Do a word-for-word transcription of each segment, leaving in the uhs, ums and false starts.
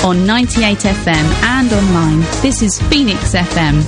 on ninety-eight F M and online. This is Phoenix F M.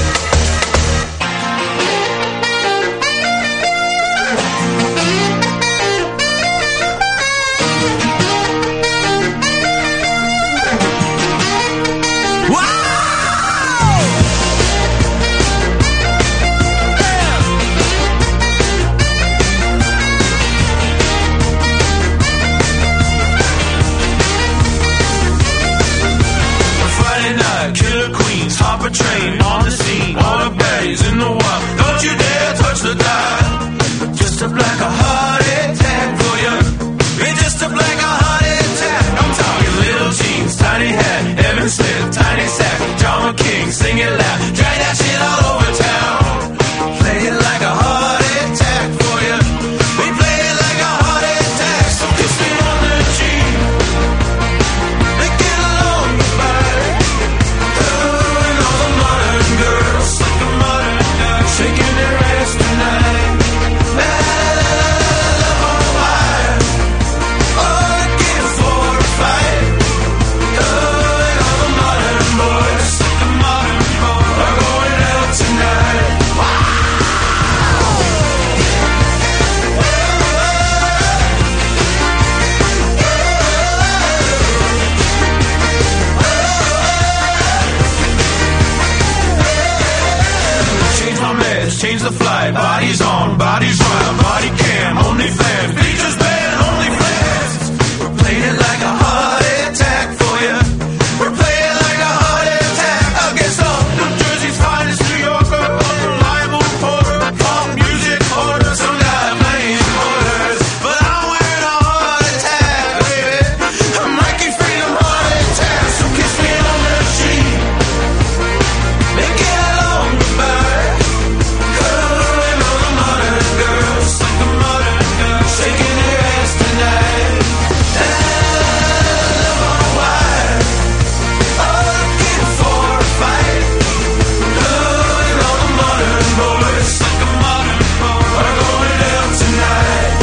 Train on the scene, all the baddies in the wild. Don't you dare touch the dial. Just a black a heart attack for you. It's just a black a heart attack. I'm talking little jeans, tiny hat, Evan Smith, tiny sack, John King, sing it loud, drag that shit all over town. Play it like a heart attack for you. We play it like a heart attack. So kiss me on the cheek and get along goodbye. Girls like a modern guy shaking their ass tonight. La la la la, love on fire. All again for a fight. Oh, and all the modern boys like a modern boy are going out tonight. Wow. Change my meds, change the flight. Bodies on, bodies wild, body cam, only fans, features band, only fans. We're playing it like a heart attack for you. We're playing like a heart attack against all New Jersey's finest New Yorker, unreliable reporter, pop music order, some guy playing quarters. But I'm wearing a heart attack, baby. I'm Mikey Freedom heart attack. So kiss me on the cheek and get along goodbye. Shaking their ass tonight. Love on wire. All looking for a fight. Oh, and all the modern boys like a modern boy are going down tonight.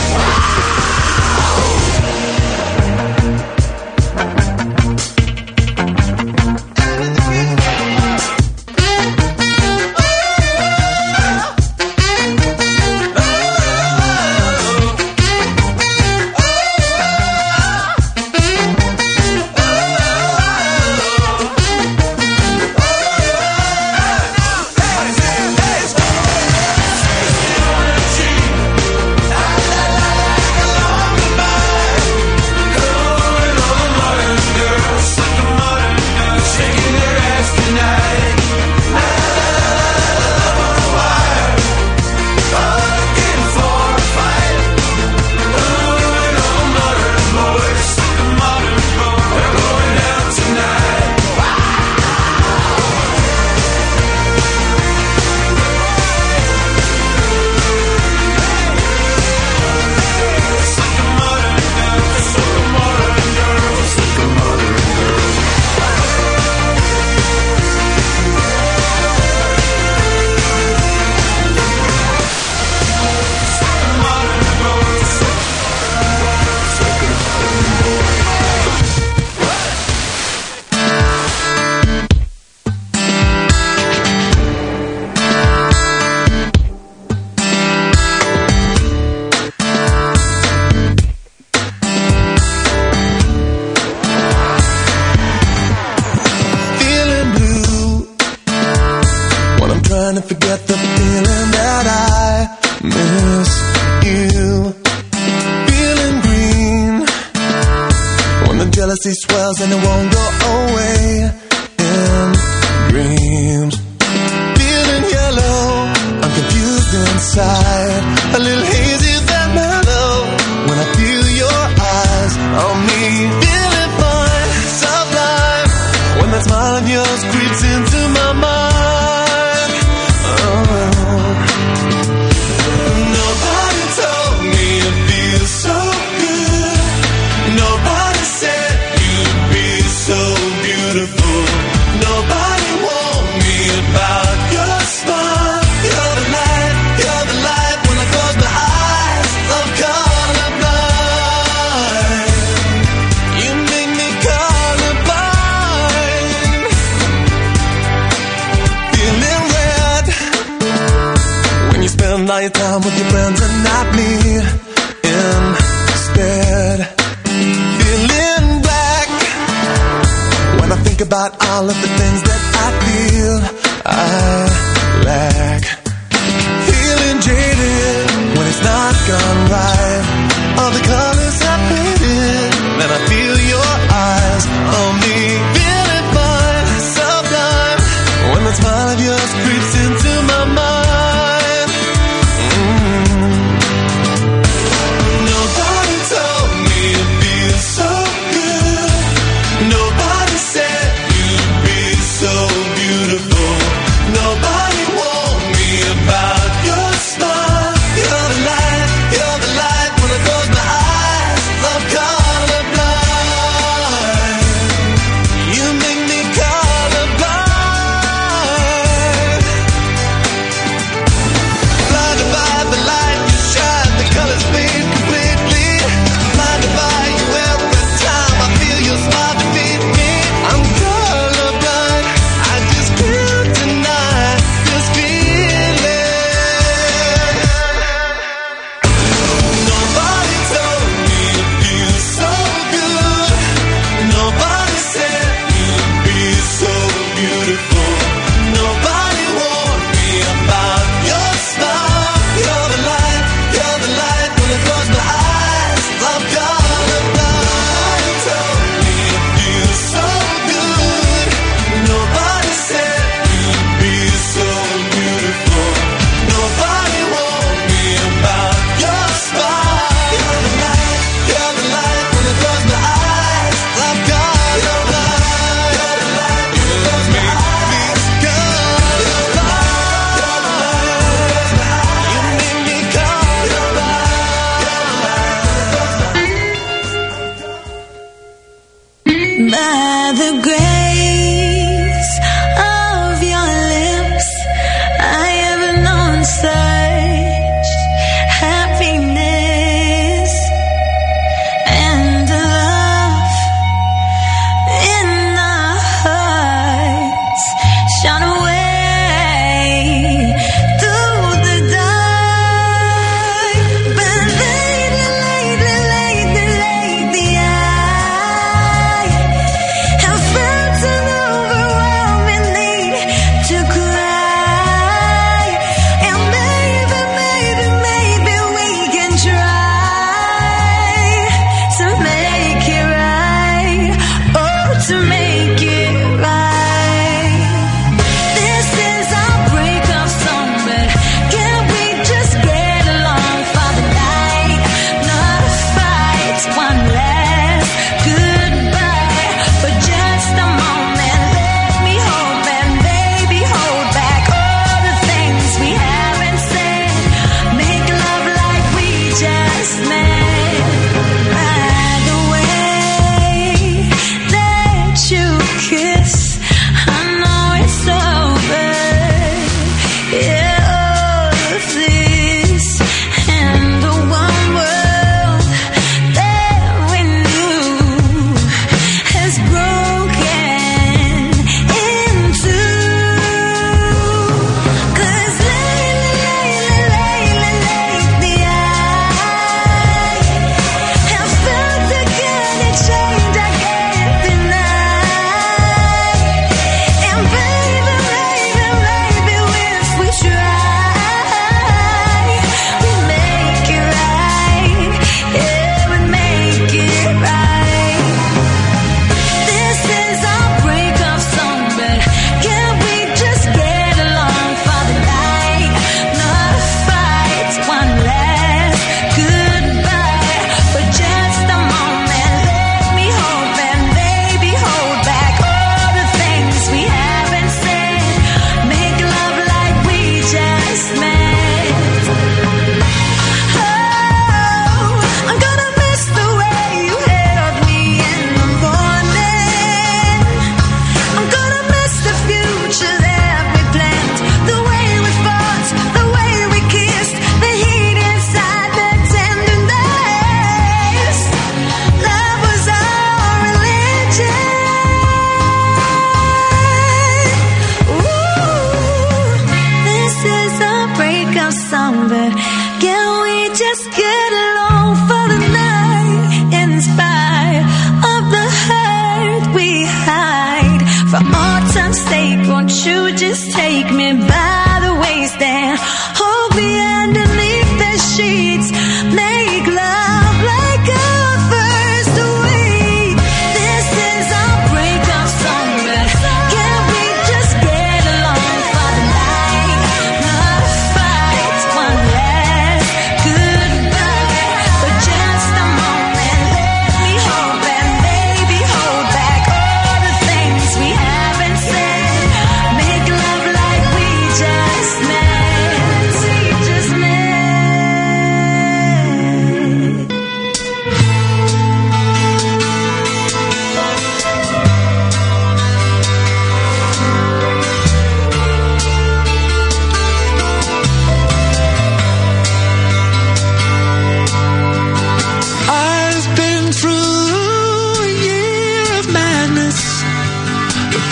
Jealousy swells and it won't go away in dreams. Feeling yellow, I'm confused inside. A little hazy, that mellow. When I feel your eyes on me, feeling fine, sublime. When that smile of yours creeps into my mind. Oh. Nobody told me it feels so good. Nobody said so beautiful. Nobody warned me about your smile. You're the light, you're the light when I go friends and not me instead. Feeling black when I think about all of the things that I feel I lack. Feeling jaded when it's not gone right. All the colors are faded, then I feel your eyes on me. Feeling fine, sublime, when the smile of yours creeps into my mind. Mm. Nobody told me it'd be so good. Nobody said you'd be so beautiful. Nobody warned me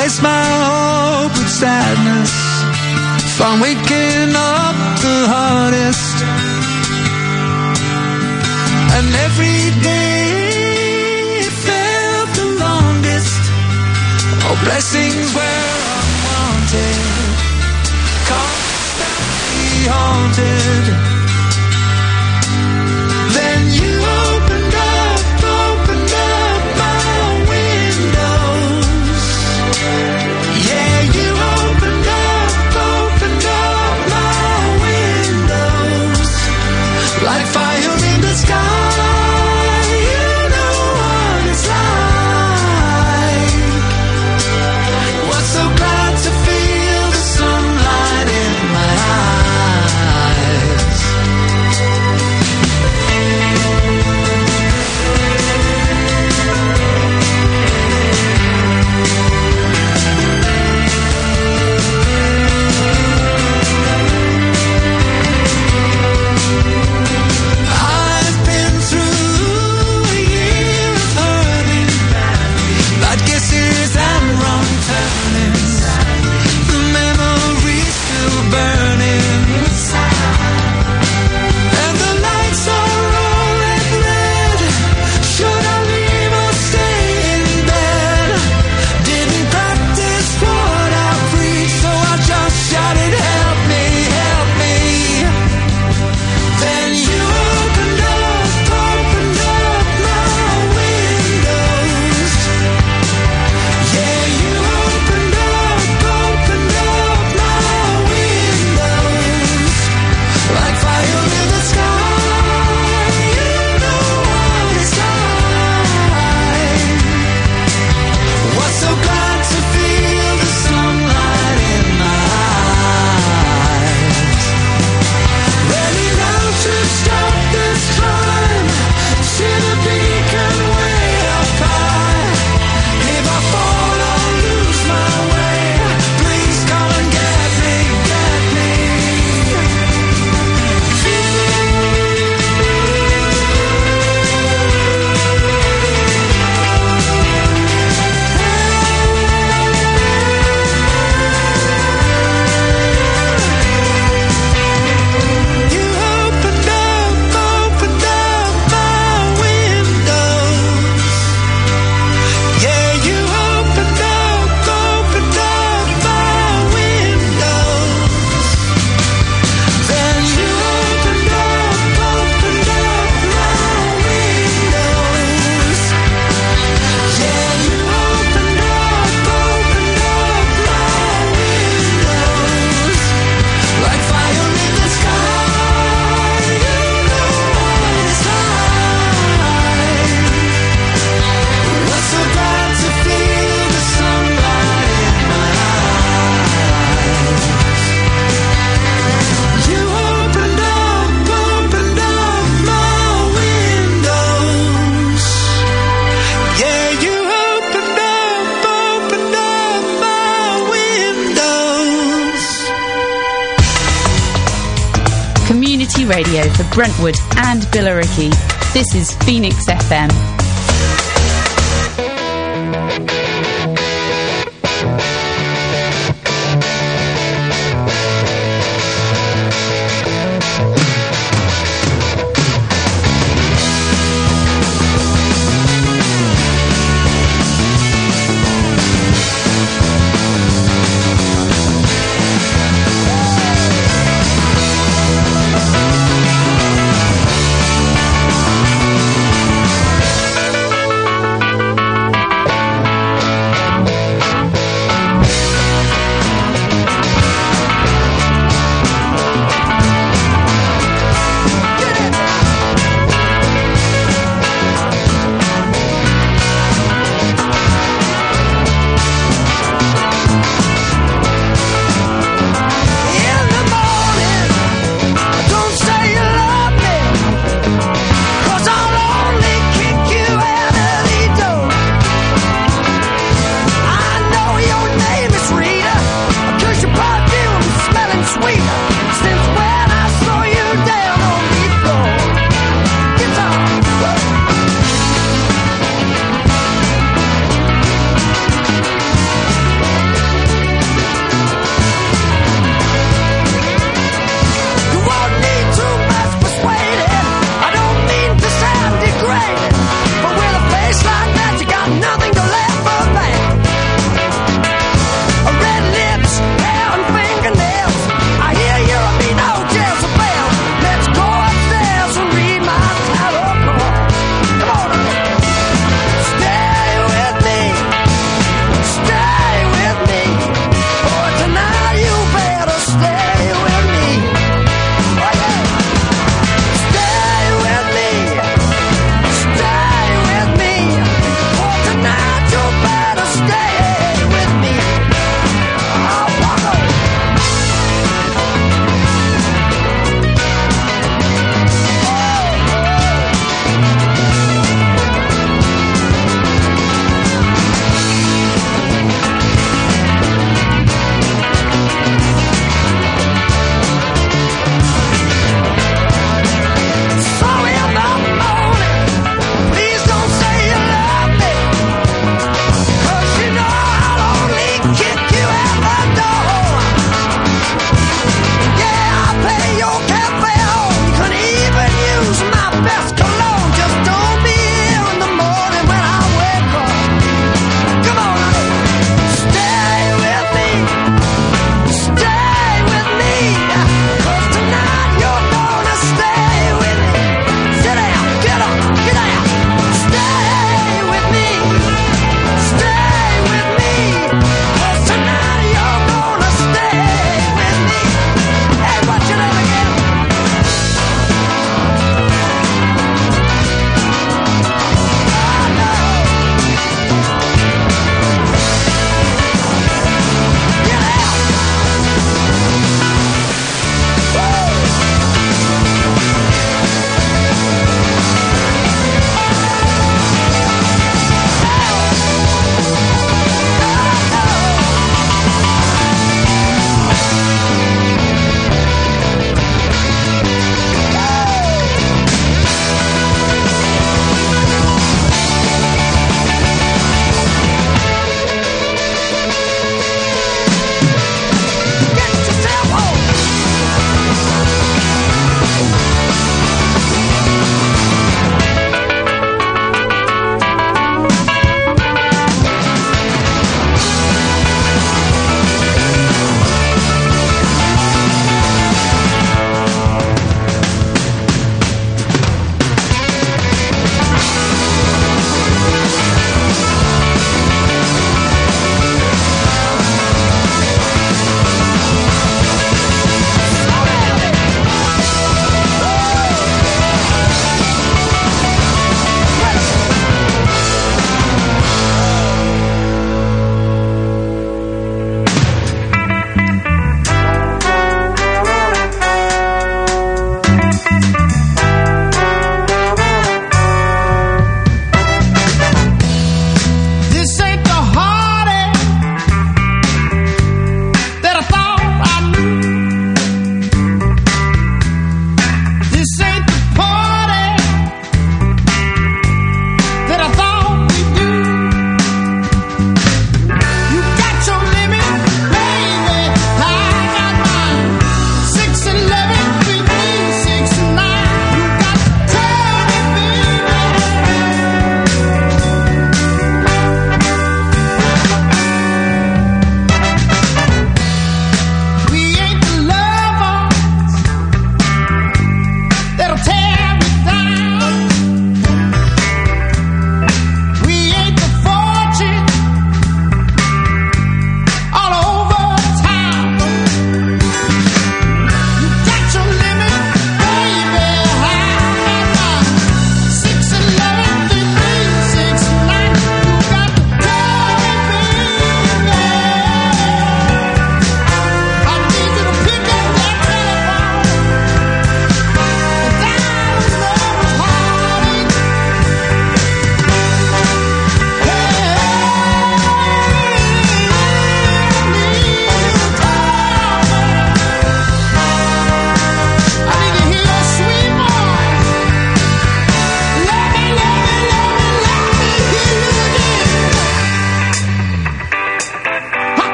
replace my hope with sadness. If I'm waking up the hardest, and every day felt the longest. Oh, blessings were unwanted, constantly haunted. Then you opened up, opened up my windows. Yeah, you opened up, opened up my windows. Like fire in the sky, you know what it's like. Was so glad to feel the sunlight in my eyes. I've been through a year of hurting, bad kisses and wrong turnings. The memories still burning, and the lights are rolling red. Should I leave or stay in bed? Didn't practice what I preach, so I just shouted, help me, help me. Then you opened up, opened up my windows. Yeah, you opened up, opened up my windows. Like fire in the sky, you know what it's like. Was so glad to feel the sunlight in my eyes. Ready now to stop this climb. See the beacon way up high. If I fall or lose my way, please come and get me, get me. You opened up, opened up my windows. Yeah, you opened up, opened up my windows. Then you opened up, opened up my windows. Yeah, you opened up, opened up my windows. Like fire in the sky, you know what it's like. Was so glad to feel the sunlight in my eyes. You opened up, opened up my windows. Yeah, you opened up, opened up my windows. Community radio for Brentwood and Billericay. This is Phoenix F M.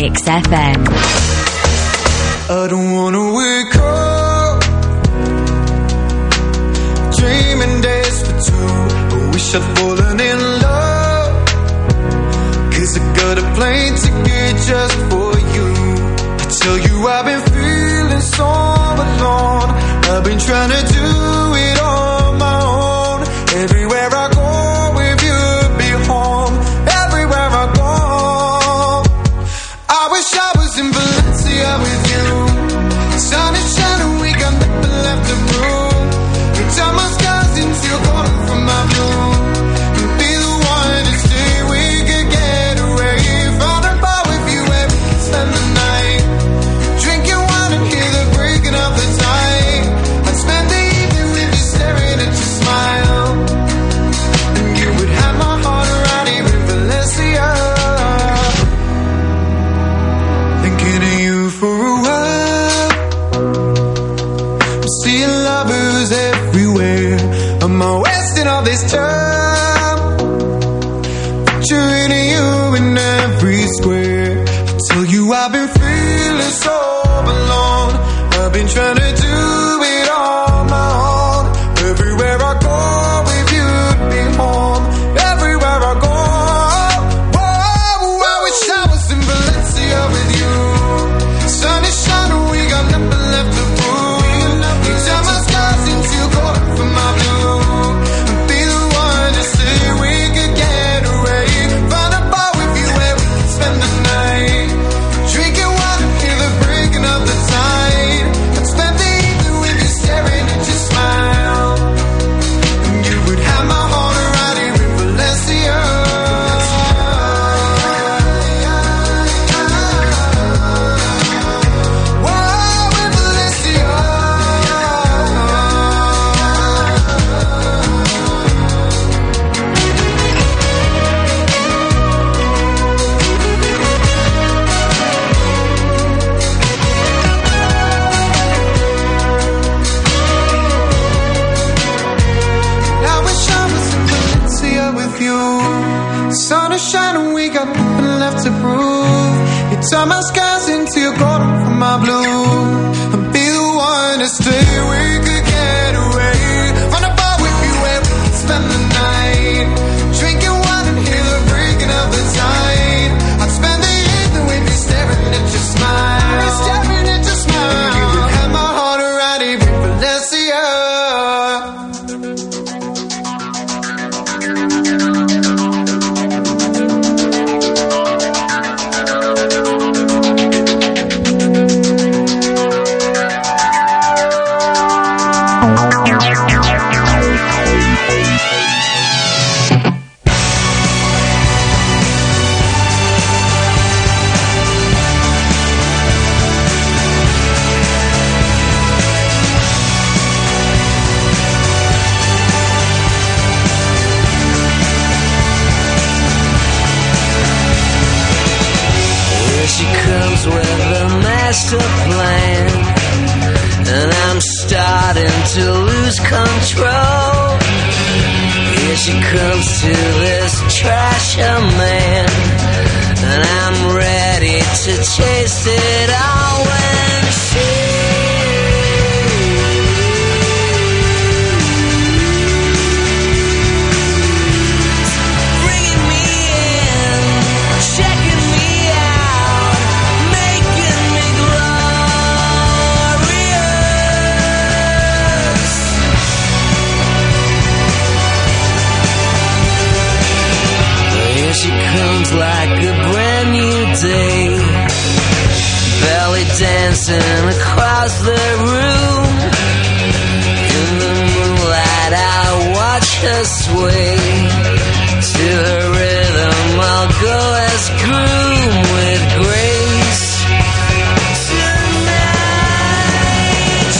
Mix F M. I don't wanna wake up dreaming days for two. I wish I'd fallen in love, 'cause I got a plane ticket just for you. I tell you I've been feeling so alone. I've been trying to do it on my own. Everywhere I go with you, be home. Everywhere I go, I wish I was in Valencia with you. Sun is shining, we got nothing left to prove. You turn my skies into gold from my blue. And be the one to stay, we could get away. Find a bar with you where we can spend the night, drinking wine and hear the breaking of the tide. I'd spend the evening with you staring at your smile, and you would have my heart around here in Valencia. Thinking of you for a while, I'm seeing lovers everywhere. Am I wasting all this time? Picturing you in every square. I tell you I've been feeling so alone. I've been trying to do it on my own. Everywhere I go with you, be home. Everywhere I go, whoa, I wish I was in Valencia with you. Sun is shining, we got nothing left to prove. You turn my skies into gold for my blue. Be the one to say we could get away. Find a bar with you where we can spend the night, drinking wine and hear the breaking of the tide. I'd spend the evening with you staring at your smile, and you would have my heart around here in Valencia. Whoa, in Valencia. I wish I was in Valencia with you. The sun is shining, we got nothing left to prove. You turn my skies into your golden from my blue. And be the one to stay, we could get away. Find a bar with you where we can spend the night, drinking wine and hear the breaking of the tide. I'd spend the evening with you staring at your smile, staring at your smile. You would have my heart around here in Valencia. Here she comes with a master plan, and I'm starting to lose control. Here she comes to this trasher man, and I'm ready to chase it all when she bringing me in, checking me out, making me glorious. Here she comes like a brand new day, belly dancing across the room. In the moonlight I watch her sway, to her rhythm I'll go as groom with grace. Tonight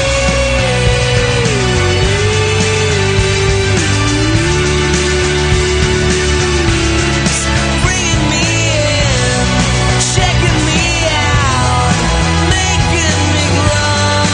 she's bringing me in, checking me out, making me glorious.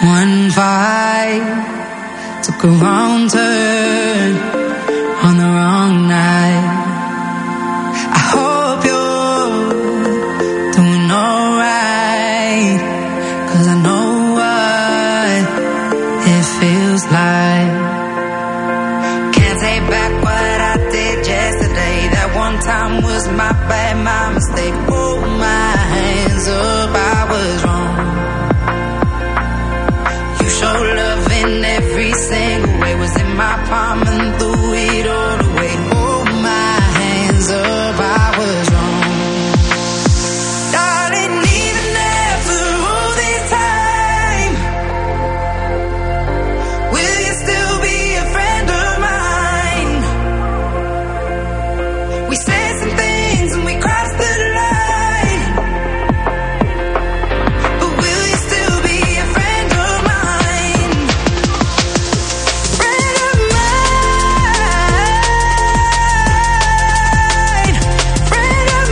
One fight took a wrong turn on the wrong night. I hope you're doing alright, 'cause I know what it feels like. Can't take back what I did yesterday. That one time was my bad, my mistake. Hold my hands up, I was wrong. You showed love in every single way. Was in my palm and threw it all away. Hold my hands up, I was wrong. Darling, even after all this time, will you still be a friend of mine? We said some things and we crossed the line, but will you still be a friend of mine? Friend of mine, friend of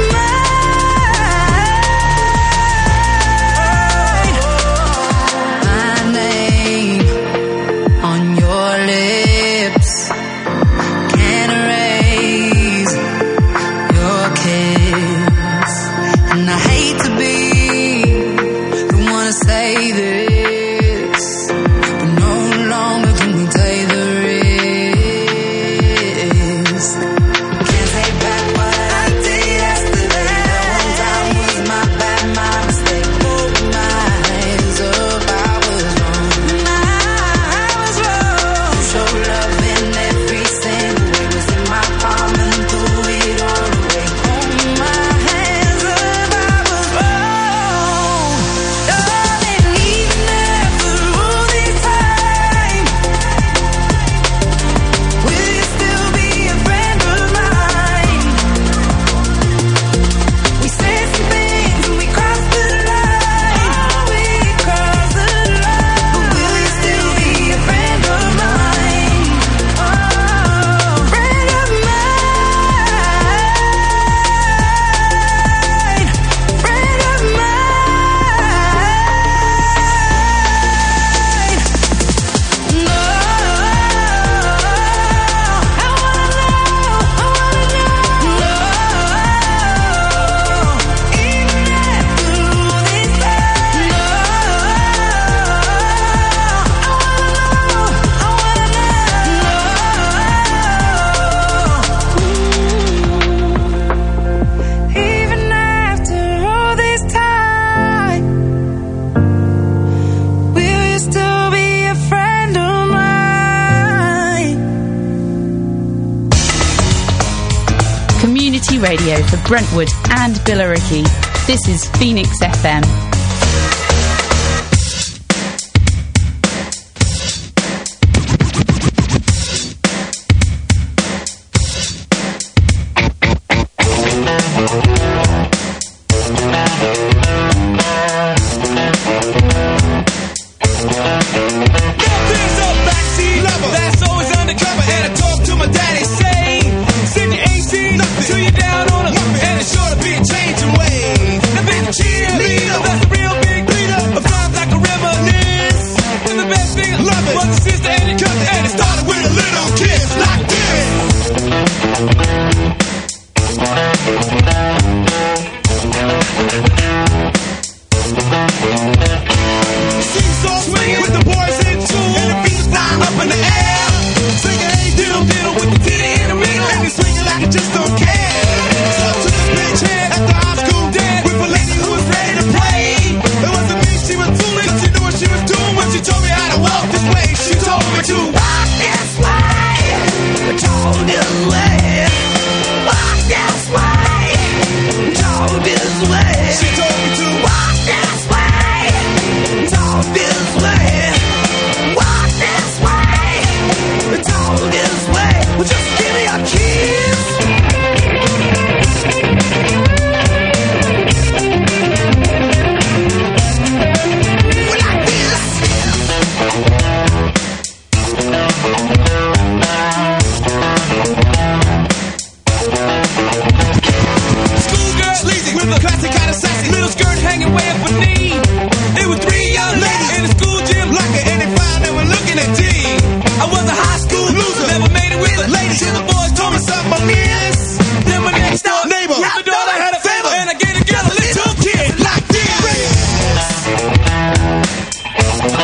mine. My name on your lips can't erase your kiss, and I hate to be the one to say this, but no longer can we take the risk. Can't take back what I did yesterday. That one time was my bad, my mistake. Hold my hands up, I was wrong. I was wrong. You showed love in every single way. Was in my palm and threw it all away. Hold my hands up, I was wrong. Darling, even after all this time, will you still be a friend of mine? We said some things and we crossed the line. We crossed the line. But will you still be a friend of mine? Oh, friend of mine, friend of mine. No, I wanna know, I wanna know. No, even after all this time. No, I wanna know, I wanna know. Even after all this time, will you still be a friend of mine? Community radio for Brentwood and Billericay. This is Phoenix F M. There's a backseat lover that's always undercover, and I talk to my daddy, say, "Send your A C till you're down on her, and it's sure to be a changing way." Now, been a cheerleader, that's a real big leader, of love like a reminisce. And the best thing I love it was the sister and the cousin, and it started with a little kiss like this. Seesaw swinging with the boys in tune, and the beat flying up in the air. Singing, hey, diddle, diddle with the titty in the middle, and we swinging like I just don't care. So to this bitch head at the high school dance with a lady who was ready to play. It wasn't me she was fooling, she knew what she was doing when she told me how to walk this way. She told me to walk this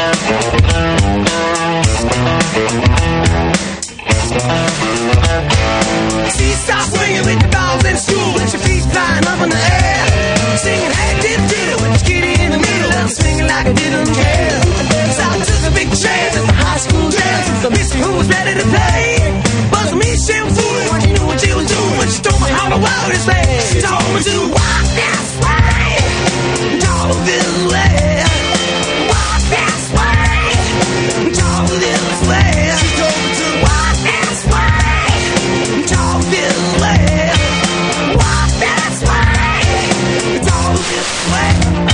She starts swinging with the dogs in school with your feet flying up in the air. Singing, hey, did it with the kitty in the middle and swinging like I didn't care. So I took a big chance at the high school dance with the missy who was ready to play. But for me, she was fooling when she knew what she was doing. When she told me how the world is made, she told me to walk this way, talk this way, walk this way, talk this way. She told me to walk this way, talk this way, walk this way, talk this way.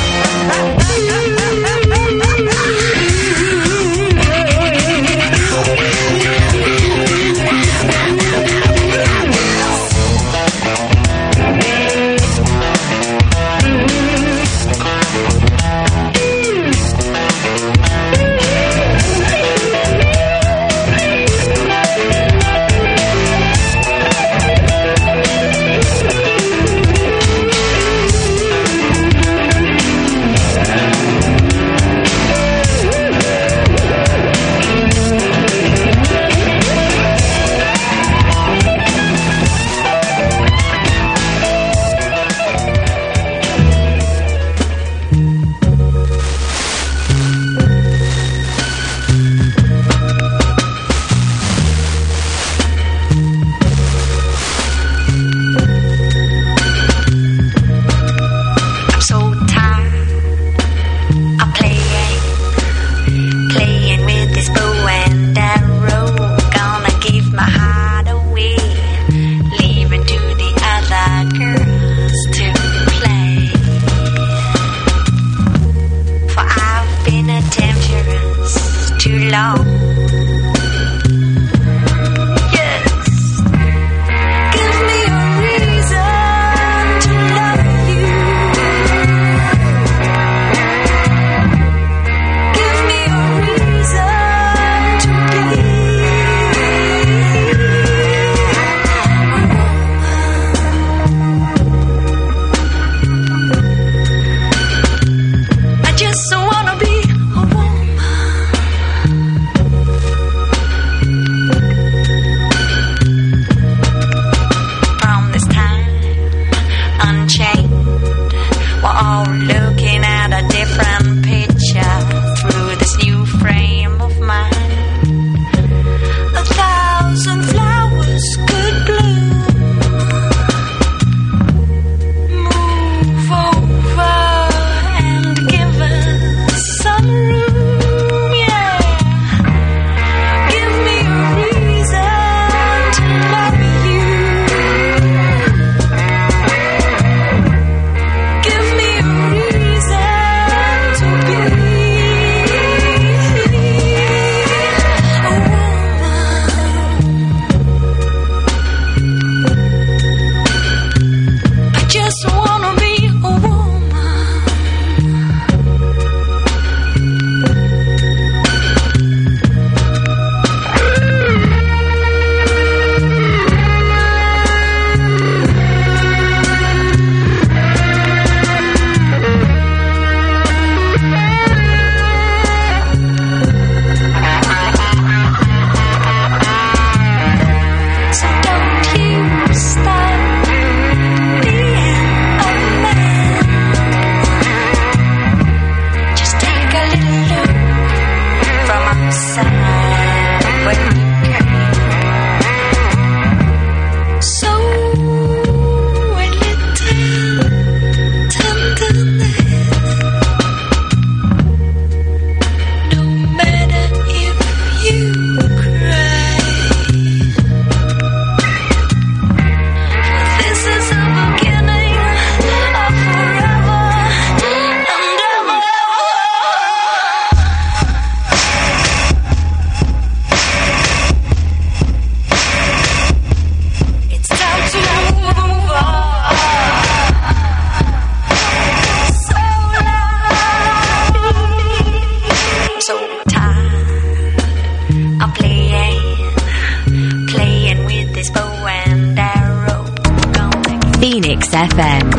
Phoenix F M.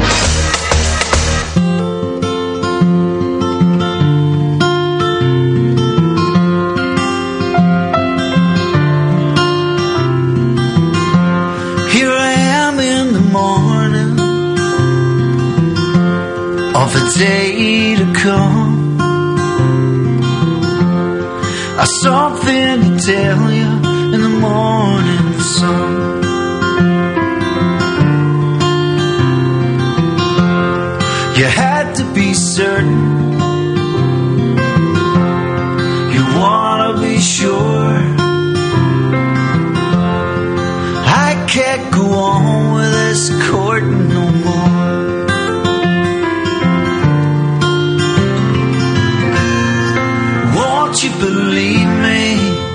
day to come. I've something to tell you in the morning sun. You had to be certain, you wanna be sure. I can't go on with this courting no more. Won't you believe me?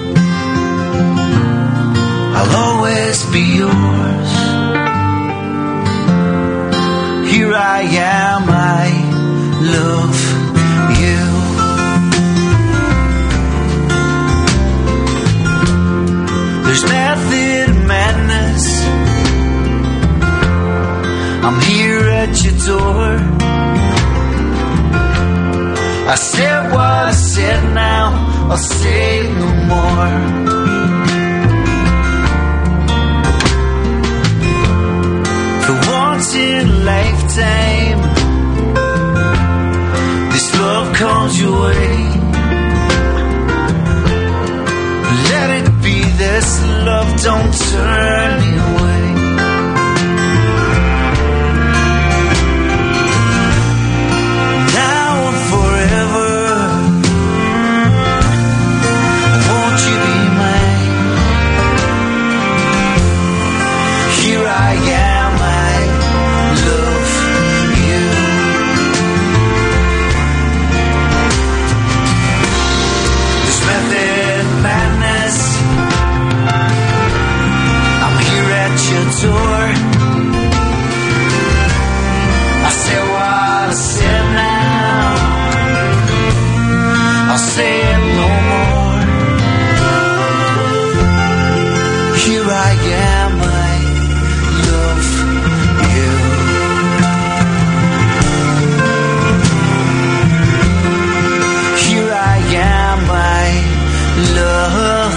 I'll always be yours. Here I am, I love you. There's method in madness. I'm here at your door. I said what I said, now I'll say it no more. For once in a lifetime, this love comes your way. Let it be this love, don't turn me away. Now and forever, won't you be mine? Here I am, I love you. This method madness, I'm here at your door. I say what I said, now I'll say it no more. Here I am, I love you. Here I am, I love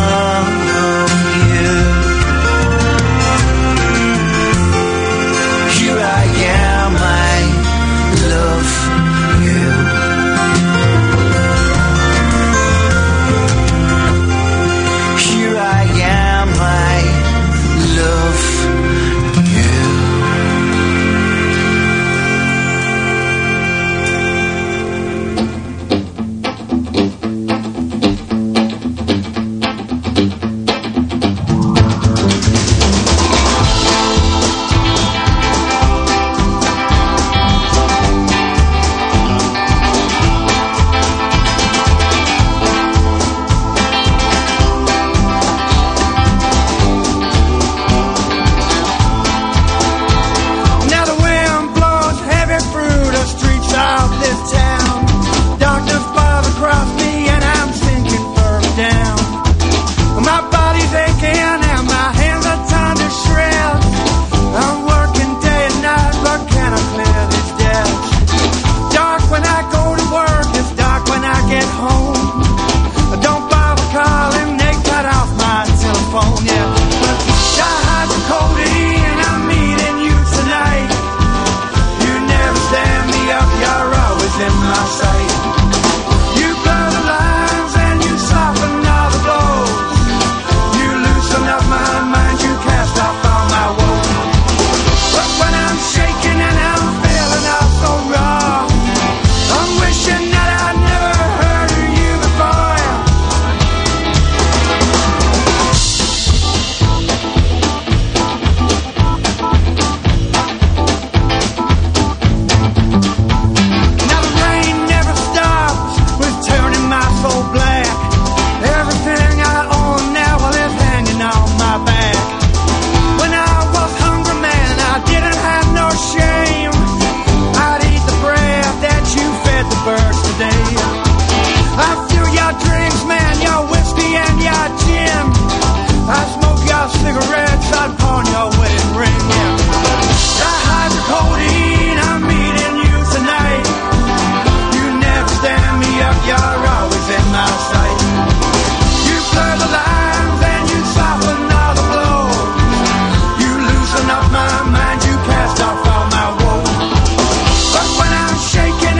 you. Here I am, I love you. Here I am, I love you. Now the wind blows heavy through the streets of this town. Darkness falls across me and I'm sinking further down. My body's aching and my hands are torn to shreds. I'm working day and night, but can I clear this debt? Dark when I go to work, it's dark when I get home. Don't bother calling, they cut off my telephone, yeah. I hide the codeine, I'm meeting you tonight. You never stand me up, you're always in my sight. You blur the lines and you soften all the blows. You loosen up my mind, you cast off all my woes. But when I'm shaking and I'm feeling all so raw, I'm wishing that I'd never heard of you before. Now the rain never stops with turning my soul black. Everything I own now, well, it's hanging on my back. When I was hungry, man, I didn't have no shame. I'd eat the bread that you fed the birds today. I fill your drinks, man, your whiskey and your gin. I smoke your cigarettes, I'd pawn your wedding ring, yeah. I hide the codeine, I'm meeting you tonight. You never stand me up, you're always in my sight. You blur the lines and you soften all the blows. You loosen up my mind, you cast off all my woes. But when I'm shaking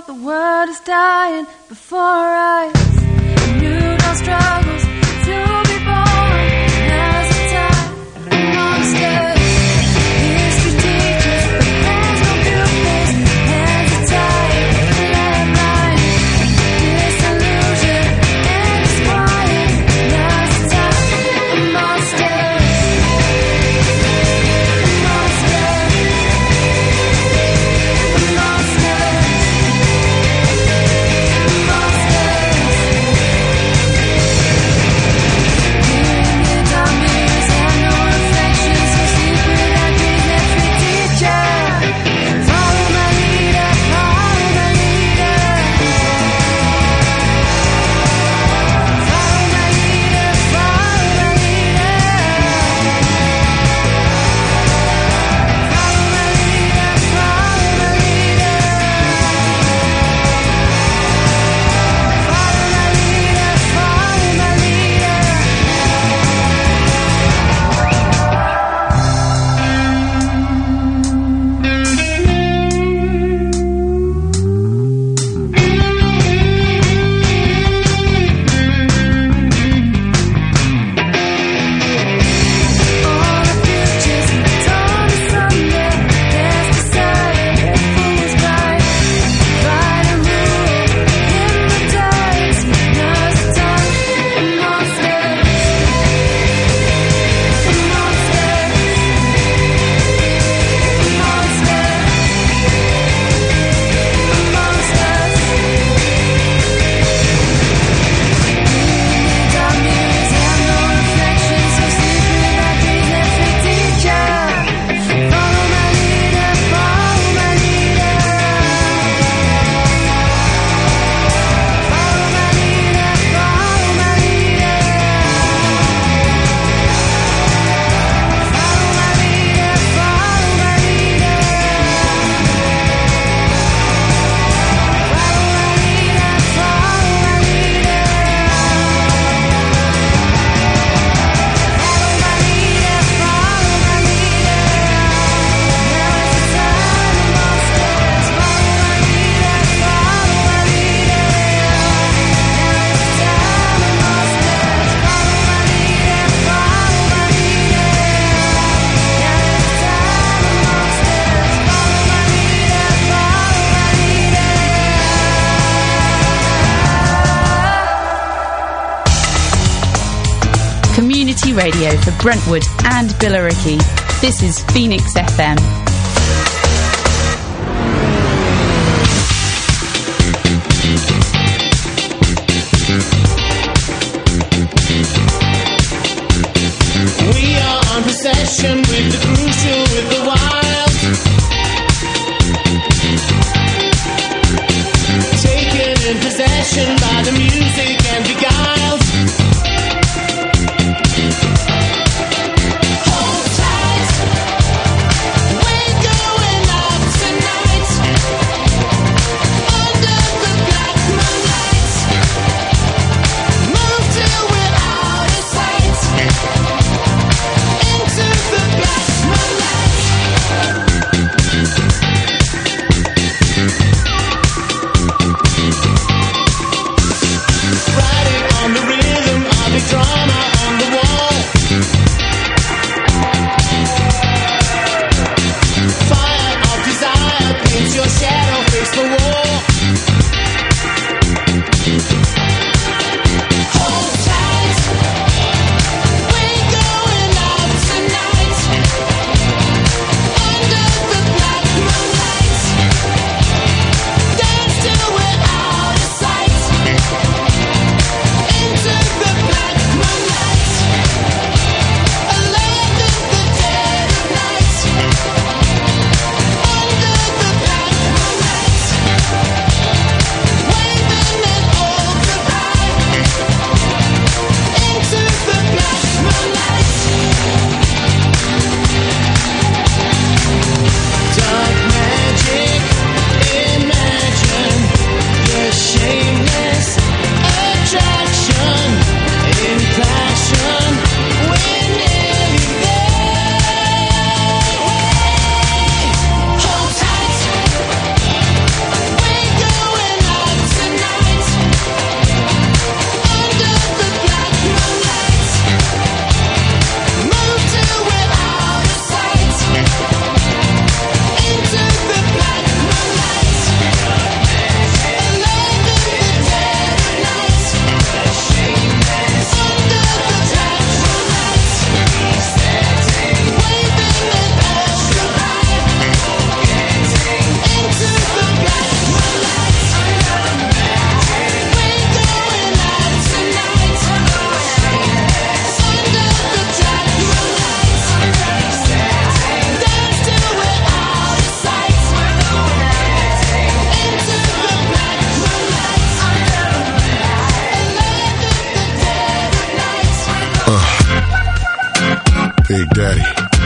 the world is dying before our eyes. And you know struggles to be born. Now's the time, monsters. History teaches, but there's no pupils. Hands are tied, landmine. Disillusion and disquiet. Now's the time, monsters. Community radio for Brentwood and Billericay. This is Phoenix F M. We are on possession with the crucial, with the wild. Taken in possession by the music and beguiled. Hold tight, we're going out tonight. Under the black moonlight. Move till we're out of sight. Into the black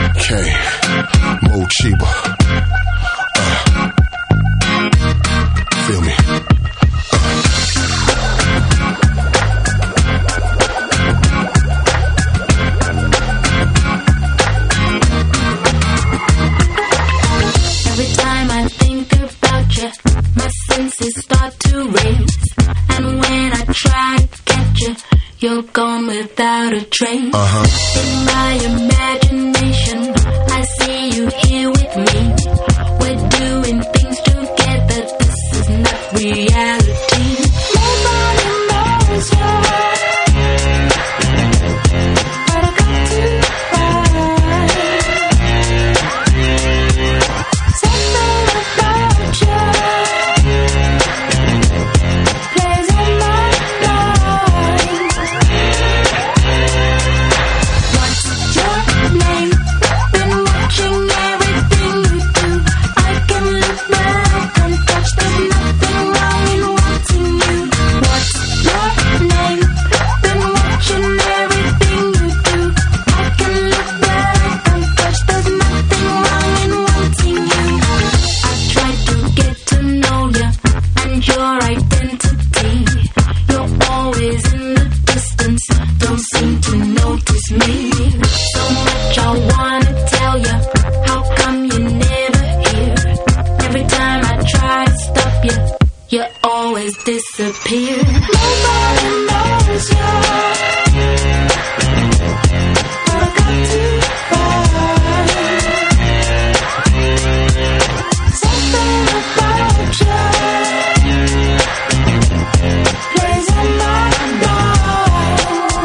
K, Mo Chiba. Uh, feel me? Every time I think about you, my senses start to race. And when I try to catch you, you're gone without a trace. Uh-huh. In my imagination, I see you here with me. We're doing things together, this is not reality. Nobody knows you, but I got to find something about you plays on my mind. What's your name? Been watching everything you do. I can look back and touch. There's nothing wrong in wanting you. What's your name? Been watching everything you do. I can look back and touch. There's nothing wrong in wanting you. I tried to get to know you and your identity. You're always in the distance, don't seem to notice me. So much I wanna tell you, how come you never hear? Every time I try to stop you, you always disappear. Nobody knows you, but I got to find something about you plays on my mind.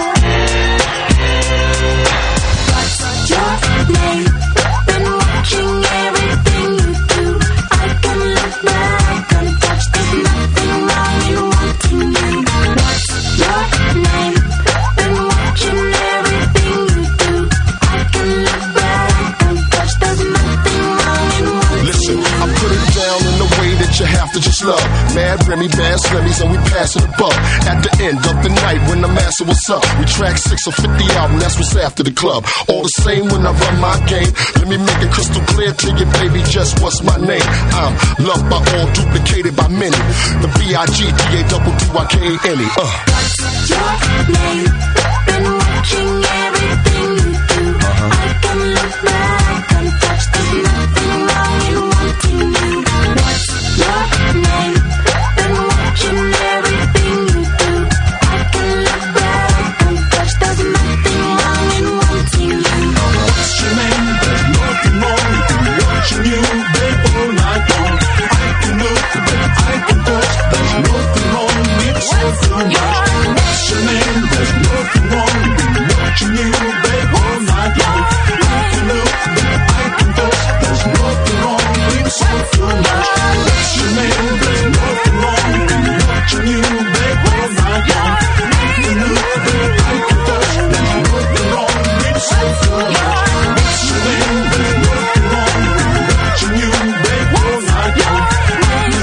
What's your name? Been watching everything you do. I can look back and touch. There's nothing wrong in wanting you. What's your name? Been watching everything you do. I can look back and touch. There's nothing wrong in wanting Listen, you. I put it down in a way that you have to just love. Mad Remy, bad Slimmies, and we pass it above. At the end of the night when the master what's up, we track six or fifty album, that's what's after the club. All the same when I run my game. Let me make it crystal clear to you, baby, just what's my name. I'm loved by all, duplicated by many. The B I G D A double D Y K A N E. Uh. What's your name? Been watching everything you do. I can look back